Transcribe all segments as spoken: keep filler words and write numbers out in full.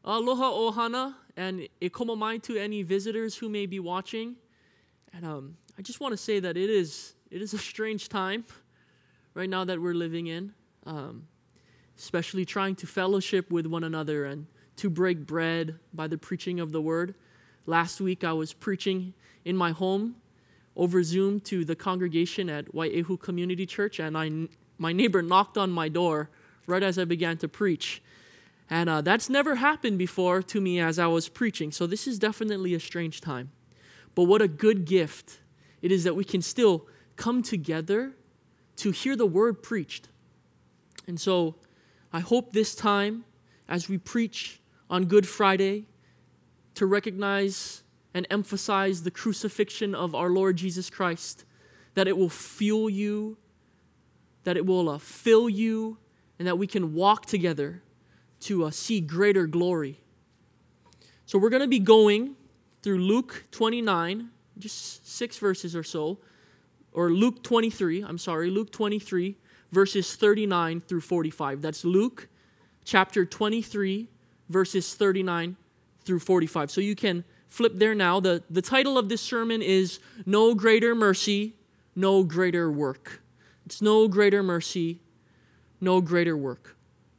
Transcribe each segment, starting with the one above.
Aloha ohana and ikomomai to any visitors who may be watching. And um, I just want to say that it is it is a strange time right now that we're living in, um, especially trying to fellowship with one another and to break bread by the preaching of the word. Last week I was preaching in my home over Zoom to the congregation at Wai'ehu Community Church, and I, my neighbor knocked on my door right as I began to preach. And uh, that's never happened before to me as I was preaching, so this is definitely a strange time. But what a good gift it is that we can still come together to hear the word preached. And so I hope this time, as we preach on Good Friday, to recognize and emphasize the crucifixion of our Lord Jesus Christ, that it will fuel you, that it will uh, fill you, and that we can walk together to uh, see greater glory. So we're going to be going through Luke twenty-nine, just six verses or so, or Luke twenty-three, I'm sorry, Luke twenty-three, verses thirty-nine through forty-five. That's Luke chapter twenty-three, verses thirty-nine through forty-five. So you can flip there now. The, the title of this sermon is No Greater Mercy, No Greater Work. It's No Greater Mercy, No Greater Work.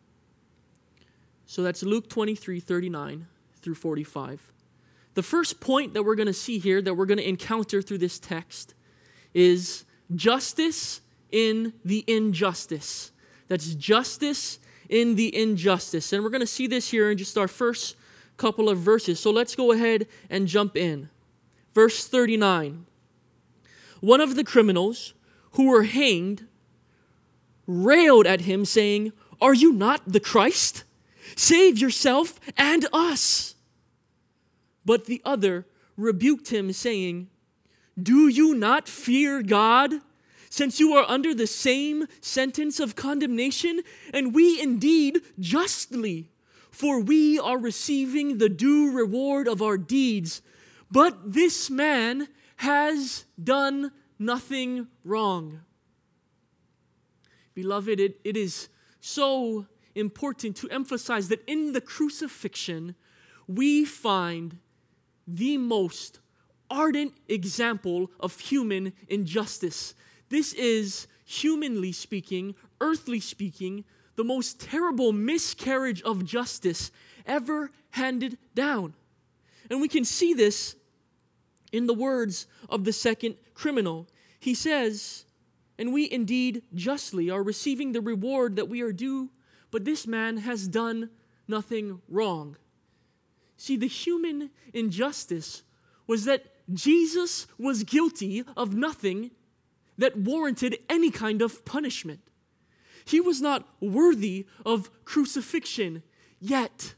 So that's Luke twenty-three, thirty-nine through forty-five. The first point that we're going to see here, that we're going to encounter through this text, is justice in the injustice. That's justice in the injustice. And we're going to see this here in just our first couple of verses. So let's go ahead and jump in. Verse thirty-nine. One of the criminals who were hanged railed at him, saying, "Are you not the Christ? Save yourself and us." But the other rebuked him, saying, "Do you not fear God, since you are under the same sentence of condemnation? And we indeed justly, for we are receiving the due reward of our deeds. But this man has done nothing wrong." Beloved, it, it is so important to emphasize that in the crucifixion, we find the most ardent example of human injustice. This is, humanly speaking, earthly speaking, the most terrible miscarriage of justice ever handed down. And we can see this in the words of the second criminal. He says, "And we indeed justly are receiving the reward that we are due, but this man has done nothing wrong." See, the human injustice was that Jesus was guilty of nothing that warranted any kind of punishment. He was not worthy of crucifixion, yet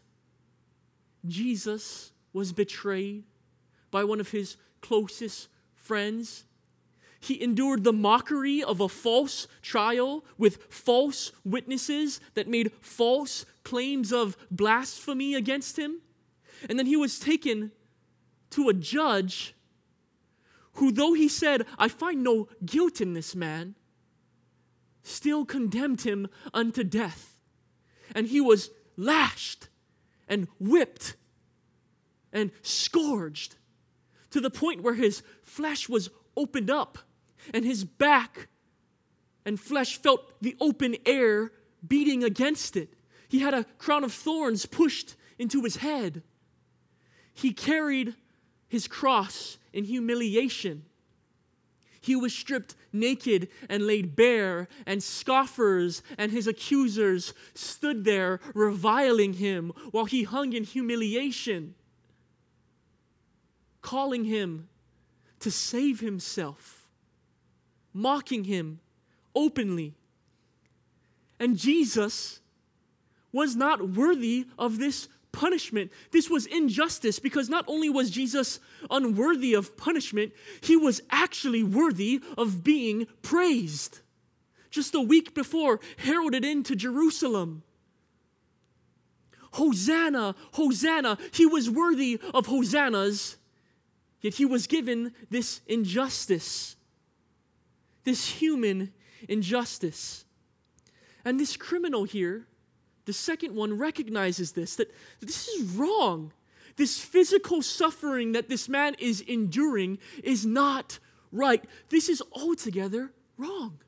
Jesus was betrayed by one of his closest friends. He endured the mockery of a false trial with false witnesses that made false claims of blasphemy against him. And then he was taken to a judge who, though he said, "I find no guilt in this man," still condemned him unto death. And he was lashed and whipped and scourged to the point where his flesh was opened up and his back and flesh felt the open air beating against it. He had a crown of thorns pushed into his head. He carried his cross in humiliation. He was stripped naked and laid bare, and scoffers and his accusers stood there reviling him while he hung in humiliation, calling him to save himself, mocking him openly. And Jesus was not worthy of this punishment. This was injustice, because not only was Jesus unworthy of punishment, he was actually worthy of being praised. Just a week before, heralded into Jerusalem. Hosanna, Hosanna. He was worthy of hosannas, yet he was given this injustice, this human injustice. And this criminal here, The second one recognizes this, that this is wrong. This physical suffering that this man is enduring is not right. This is altogether wrong.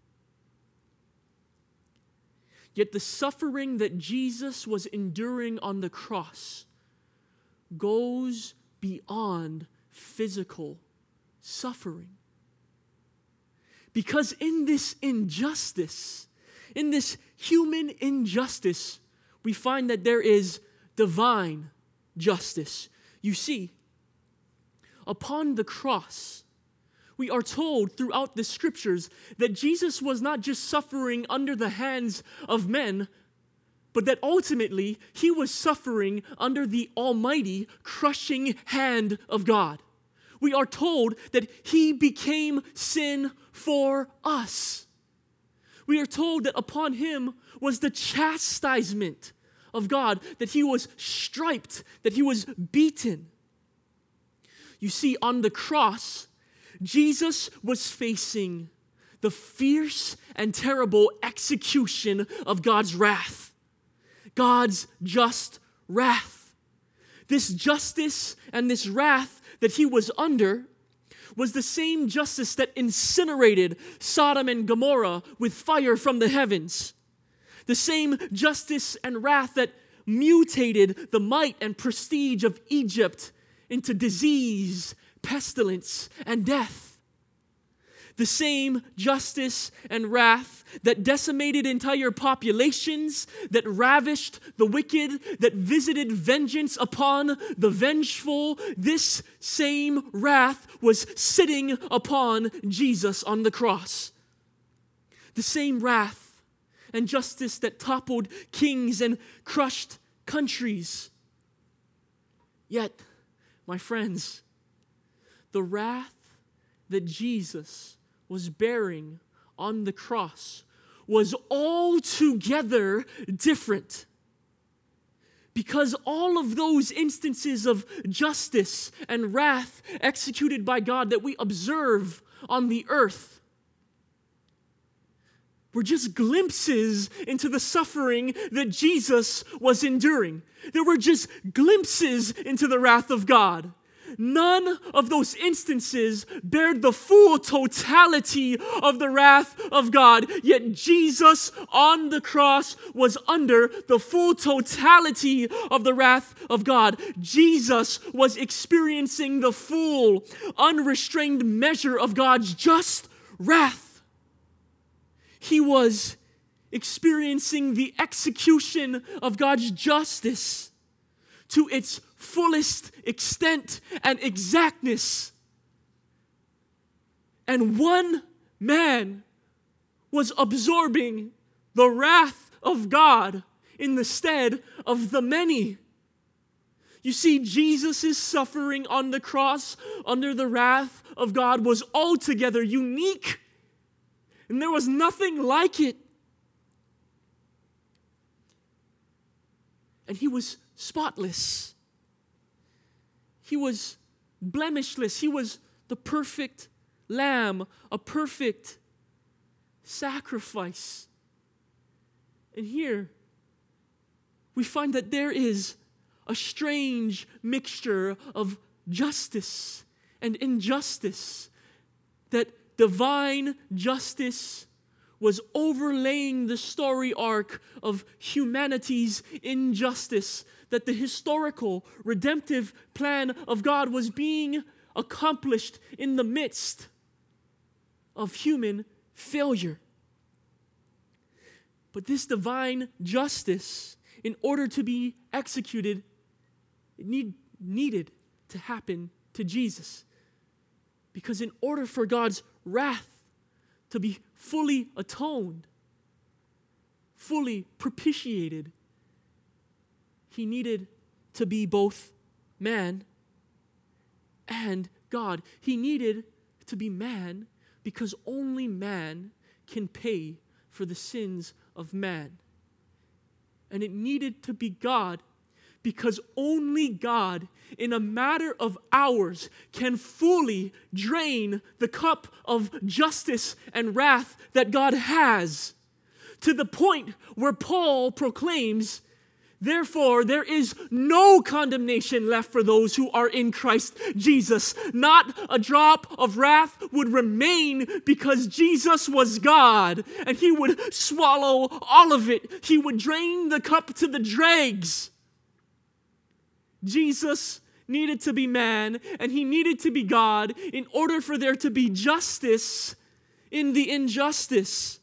Yet the suffering that Jesus was enduring on the cross goes beyond physical suffering. Because in this injustice, in this human injustice, we find that there is divine justice. You see, upon the cross, we are told throughout the scriptures that Jesus was not just suffering under the hands of men, but that ultimately he was suffering under the almighty, crushing hand of God. We are told that he became sin for us. We are told that upon him was the chastisement of God, that he was striped, that he was beaten. You see, on the cross, Jesus was facing the fierce and terrible execution of God's wrath, God's just wrath. This justice and this wrath that he was under was the same justice that incinerated Sodom and Gomorrah with fire from the heavens. The same justice and wrath that mutated the might and prestige of Egypt into disease, pestilence, and death. The same justice and wrath that decimated entire populations, that ravished the wicked, that visited vengeance upon the vengeful, this same wrath was sitting upon Jesus on the cross. The same wrath and justice that toppled kings and crushed countries. Yet, my friends, the wrath that Jesus was bearing on the cross was altogether different. Because all of those instances of justice and wrath executed by God that we observe on the earth were just glimpses into the suffering that Jesus was enduring. There were just glimpses into the wrath of God. None of those instances bared the full totality of the wrath of God, yet Jesus on the cross was under the full totality of the wrath of God. Jesus was experiencing the full, unrestrained measure of God's just wrath. He was experiencing the execution of God's justice to its fullest extent and exactness. And one man was absorbing the wrath of God in the stead of the many. You see, Jesus' suffering on the cross under the wrath of God was altogether unique, and there was nothing like it. And he was spotless. He was blemishless. He was the perfect lamb, a perfect sacrifice. And here we find that there is a strange mixture of justice and injustice, that divine justice was overlaying the story arc of humanity's injustice, that the historical, redemptive plan of God was being accomplished in the midst of human failure. But this divine justice, in order to be executed, it need, needed to happen to Jesus. Because in order for God's wrath to be fully atoned, fully propitiated, he needed to be both man and God. He needed to be man because only man can pay for the sins of man. And it needed to be God because only God, in a matter of hours, can fully drain the cup of justice and wrath that God has. to the point where Paul proclaims, therefore, there is no condemnation left for those who are in Christ Jesus. Not a drop of wrath would remain because Jesus was God, and he would swallow all of it. He would drain the cup to the dregs. Jesus needed to be man, and he needed to be God in order for there to be justice in the injustice.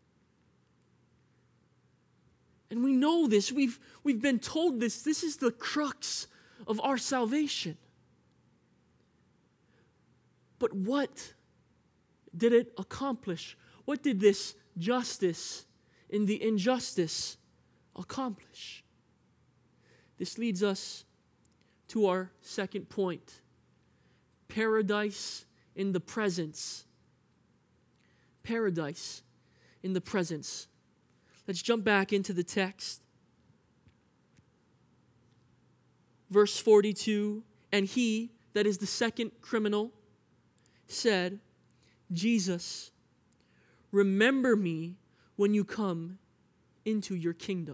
And we know this. We've, we've been told this. This is the crux of our salvation. But what did it accomplish? What did this justice in the injustice accomplish? This leads us to our second point. Paradise in the presence. Paradise in the presence. Let's jump back into the text. Verse forty-two, and he, that is the second criminal, said, Jesus, remember me when you come into your kingdom.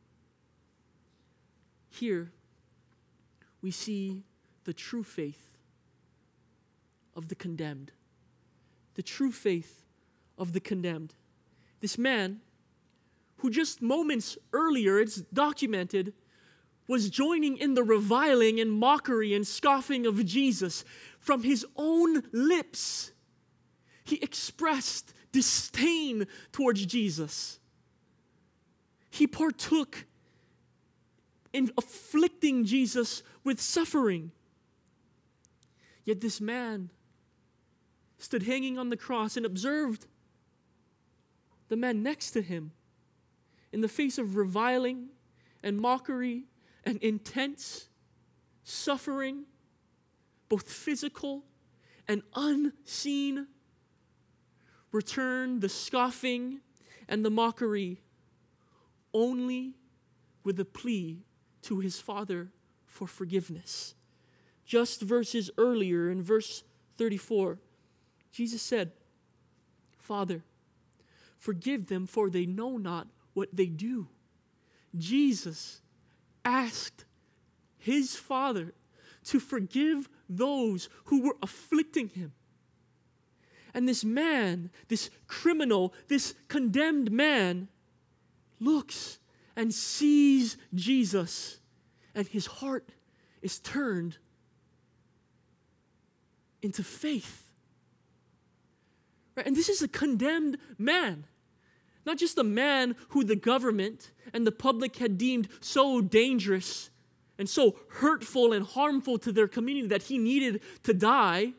Here, we see the true faith of the condemned. The true faith of the condemned. This man, who just moments earlier, it's documented, was joining in the reviling and mockery and scoffing of Jesus. From his own lips, he expressed disdain towards Jesus. He partook in afflicting Jesus with suffering. Yet this man stood hanging on the cross and observed the man next to him in the face of reviling and mockery and intense suffering, both physical and unseen, return the scoffing and the mockery only with a plea to his Father for forgiveness. Just verses earlier, in verse thirty-four, Jesus said, Father, forgive them, for they know not what they do. Jesus asked his Father to forgive those who were afflicting him. And this man, this criminal, this condemned man, looks and sees Jesus, and his heart is turned into faith. Right? And this is a condemned man. Not just a man who the government and the public had deemed so dangerous and so hurtful and harmful to their community that he needed to die,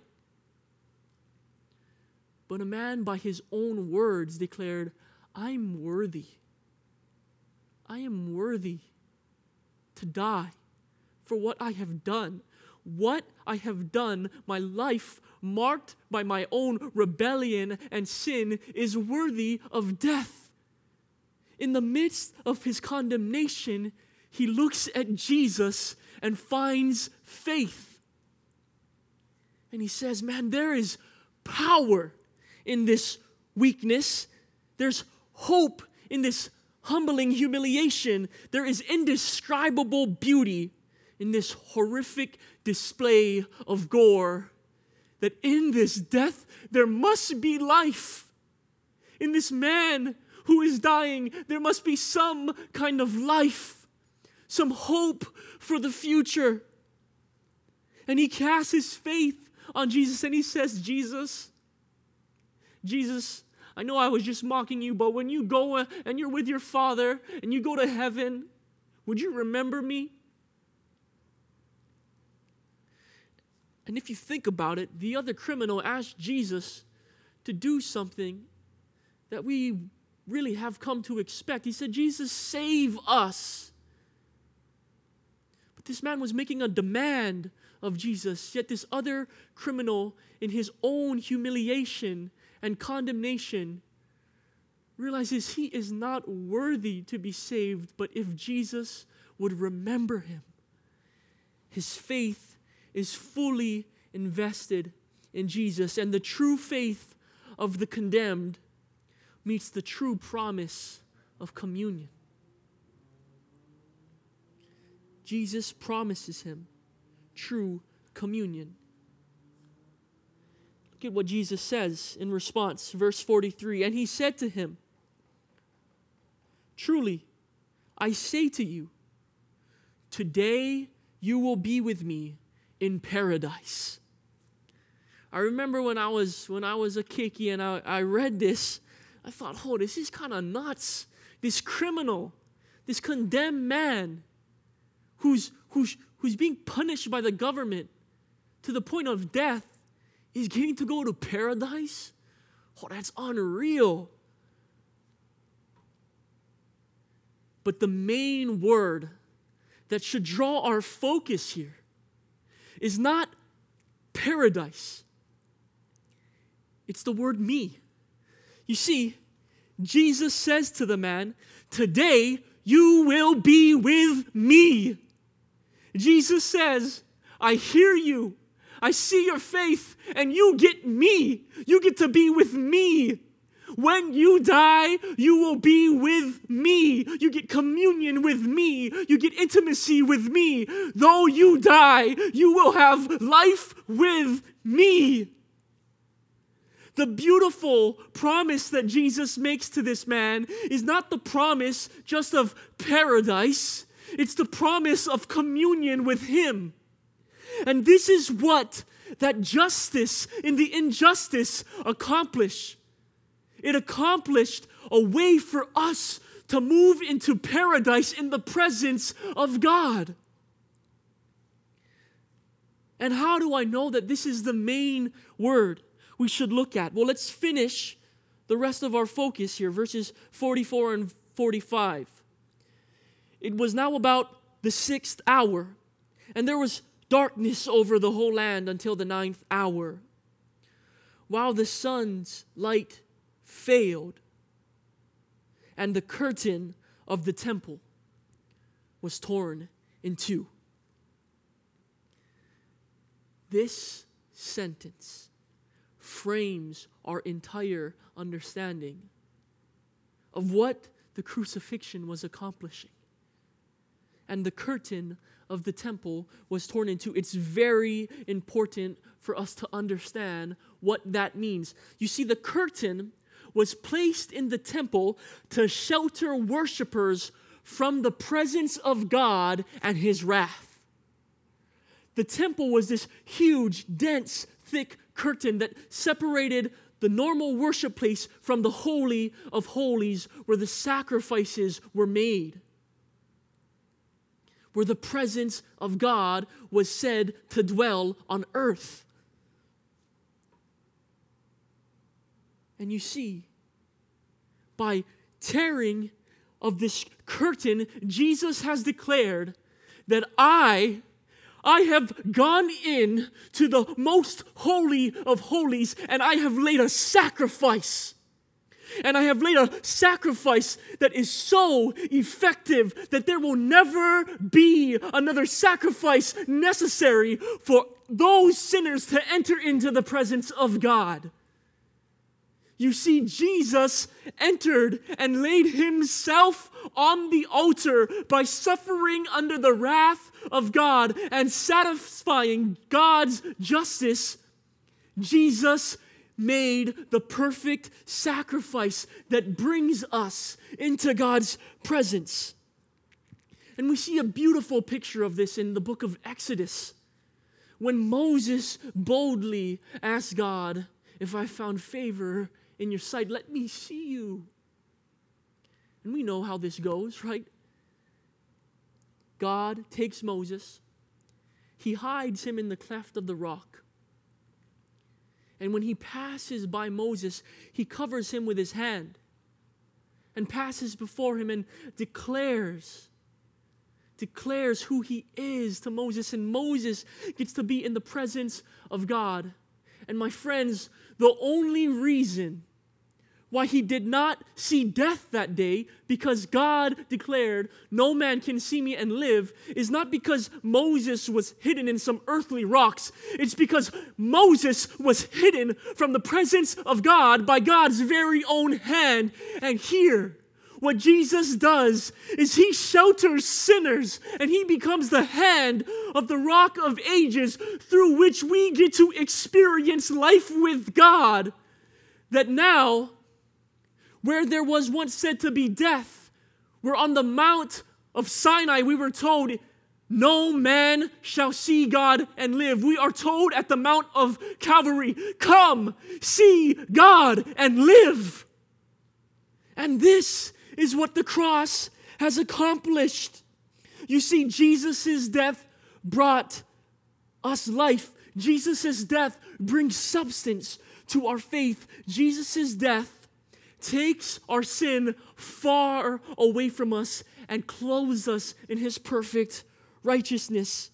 but a man by his own words declared, I'm worthy. I am worthy to die for what I have done. What I have done, my life marked by my own rebellion and sin, is worthy of death. In the midst of his condemnation, he looks at Jesus and finds faith. And he says, man, there is power in this weakness. There's hope in this humbling humiliation. There is indescribable beauty in this horrific display of gore. That in this death, there must be life. In this man who is dying, there must be some kind of life, some hope for the future. And he casts his faith on Jesus and he says, Jesus, Jesus, I know I was just mocking you, but when you go and you're with your Father and you go to heaven, would you remember me? And if you think about it, the other criminal asked Jesus to do something that we really have come to expect. He said, Jesus, save us. But this man was making a demand of Jesus, yet this other criminal, in his own humiliation and condemnation, realizes he is not worthy to be saved, but if Jesus would remember him. His faith is fully invested in Jesus, and the true faith of the condemned meets the true promise of communion. Jesus promises him true communion. Look at what Jesus says in response, verse forty-three. And he said to him, truly, I say to you, today you will be with me in paradise. I remember when I was when I was a kiki and I, I read this, I thought, oh, this is kind of nuts. This criminal, this condemned man who's, who's, who's being punished by the government to the point of death is getting to go to paradise? Oh, that's unreal. But the main word that should draw our focus here is not paradise. It's the word me. You see, Jesus says to the man, today you will be with me. Jesus says, I hear you. I see your faith, and you get me. You get to be with me. When you die, you will be with me. You get communion with me. You get intimacy with me. Though you die, you will have life with me. The beautiful promise that Jesus makes to this man is not the promise just of paradise. It's the promise of communion with him. And this is what that justice in the injustice accomplished. It accomplished a way for us to move into paradise in the presence of God. And how do I know that this is the main word we should look at? Well, let's finish the rest of our focus here, verses forty-four and forty-five. It was now about the sixth hour, and there was darkness over the whole land until the ninth hour, while the sun's light failed, and the curtain of the temple was torn in two. This sentence frames our entire understanding of what the crucifixion was accomplishing. And the curtain of the temple was torn in two. It's very important for us to understand what that means. You see, the curtain was placed in the temple to shelter worshipers from the presence of God and His wrath. The temple was this huge, dense, thick curtain that separated the normal worship place from the Holy of Holies, where the sacrifices were made, where the presence of God was said to dwell on earth. And you see, by tearing of this curtain, Jesus has declared that I, I have gone in to the most holy of holies, and I have laid a sacrifice. And I have laid a sacrifice that is so effective that there will never be another sacrifice necessary for those sinners to enter into the presence of God. You see, Jesus entered and laid himself on the altar by suffering under the wrath of God and satisfying God's justice. Jesus made the perfect sacrifice that brings us into God's presence. And we see a beautiful picture of this in the book of Exodus, when Moses boldly asked God, "If I found favor in your sight, let me see you." And we know how this goes, right? God takes Moses, he hides him in the cleft of the rock. And when he passes by Moses, he covers him with his hand and passes before him and declares, declares who he is to Moses. And Moses gets to be in the presence of God. And my friends, the only reason why he did not see death that day, because God declared, "No man can see me and live," is not because Moses was hidden in some earthly rocks. It's because Moses was hidden from the presence of God by God's very own hand. And here What Jesus does is he shelters sinners and he becomes the hand of the Rock of Ages through which we get to experience life with God. That now, where there was once said to be death, where on the Mount of Sinai we were told, no man shall see God and live. We are told at the Mount of Calvary, come, see God and live. And this is what the cross has accomplished. You see, Jesus' death brought us life. Jesus' death brings substance to our faith. Jesus' death takes our sin far away from us and clothes us in his perfect righteousness.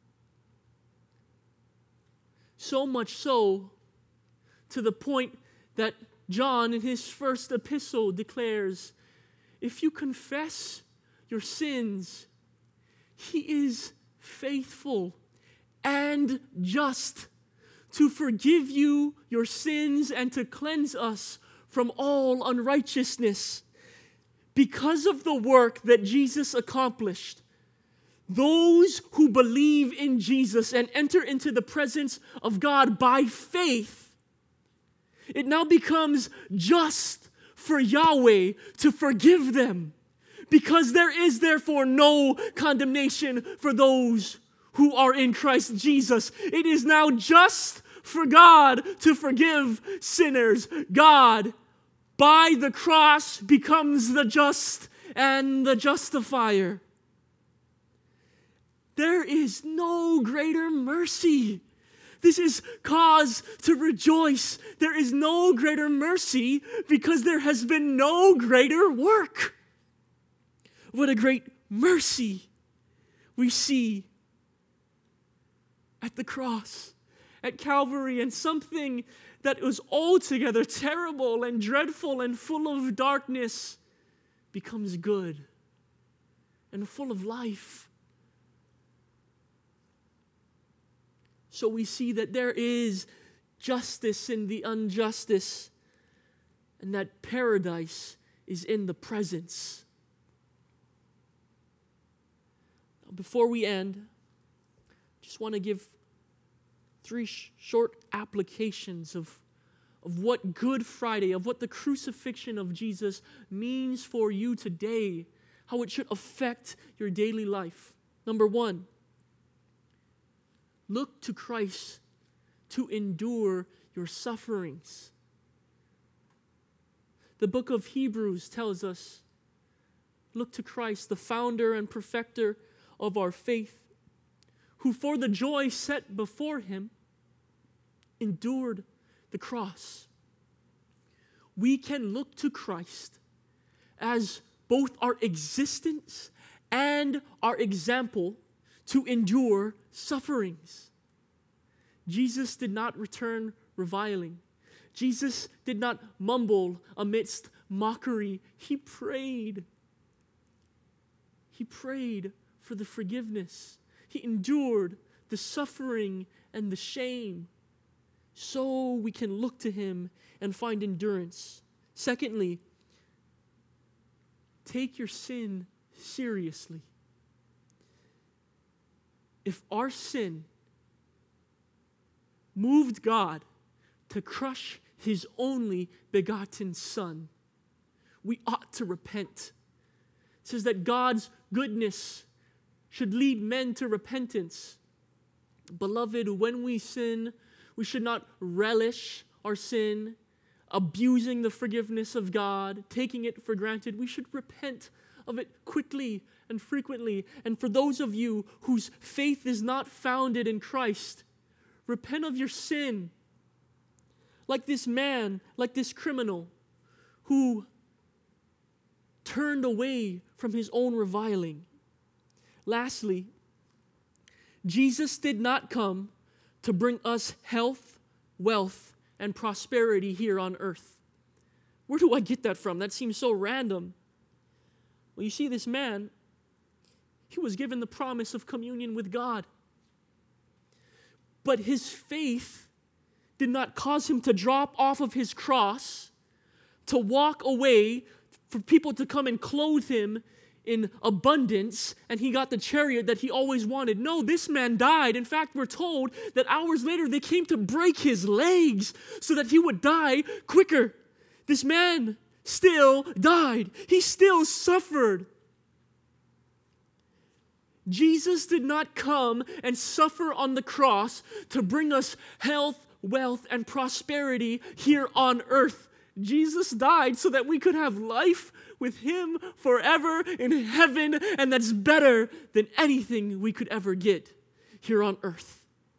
So much so, to the point that John in his first epistle declares, if you confess your sins, he is faithful and just to forgive you your sins and to cleanse us from all unrighteousness. Because of the work that Jesus accomplished, those who believe in Jesus and enter into the presence of God by faith, it now becomes just for Yahweh to forgive them, because there is therefore no condemnation for those who are in Christ Jesus. It is now just for God to forgive sinners. God, by the cross, becomes the just and the justifier. There is no greater mercy. This is cause to rejoice. There is no greater mercy because there has been no greater work. What a great mercy we see at the cross, at Calvary, and something that was altogether terrible and dreadful and full of darkness becomes good and full of life. So we see that there is justice in the injustice, and that paradise is in the presence. Now, before we end, I just want to give three sh- short applications of, of what Good Friday, of what the crucifixion of Jesus means for you today, how it should affect your daily life. Number one, look to Christ to endure your sufferings. The book of Hebrews tells us, look to Christ, the founder and perfecter of our faith, who for the joy set before him endured the cross. We can look to Christ as both our existence and our example to endure sufferings. Jesus did not return reviling. Jesus did not mumble amidst mockery. He prayed. He prayed for the forgiveness. He endured the suffering and the shame so we can look to him and find endurance. Secondly, take your sin seriously. If our sin moved God to crush his only begotten Son, we ought to repent. It says that God's goodness should lead men to repentance. Beloved, when we sin, we should not relish our sin, abusing the forgiveness of God, taking it for granted. We should repent of it quickly and frequently. And for those of you whose faith is not founded in Christ, repent of your sin. Like this man, like this criminal who turned away from his own reviling. Lastly, Jesus did not come to bring us health, wealth, and prosperity here on earth. Where do I get that from? That seems so random. Well, you see, this man, he was given the promise of communion with God. But his faith did not cause him to drop off of his cross, to walk away for people to come and clothe him in abundance, and he got the chariot that he always wanted. No, this man died. In fact, we're told that hours later they came to break his legs so that he would die quicker. This man still died. He still suffered. Jesus did not come and suffer on the cross to bring us health, wealth, and prosperity here on earth. Jesus died so that we could have life with him forever in heaven, and that's better than anything we could ever get here on earth.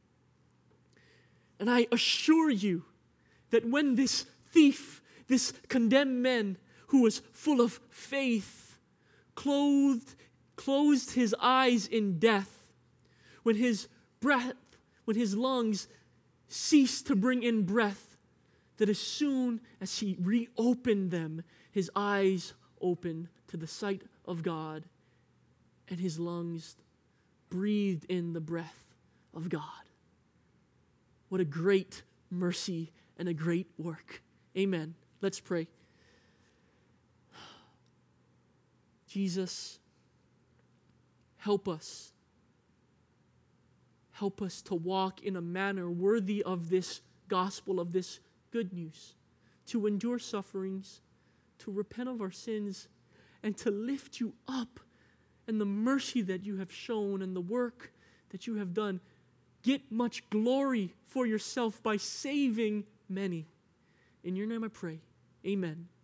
And I assure you that when this thief, this condemned man who was full of faith, clothed, closed his eyes in death, when his breath, when his lungs ceased to bring in breath, that as soon as he reopened them, his eyes opened to the sight of God, and his lungs breathed in the breath of God. What a great mercy and a great work. Amen. Let's pray. Jesus, help us. Help us to walk in a manner worthy of this gospel, of this good news, to endure sufferings, to repent of our sins, and to lift you up, and the mercy that you have shown and the work that you have done. Get much glory for yourself by saving many. In your name I pray. Amen.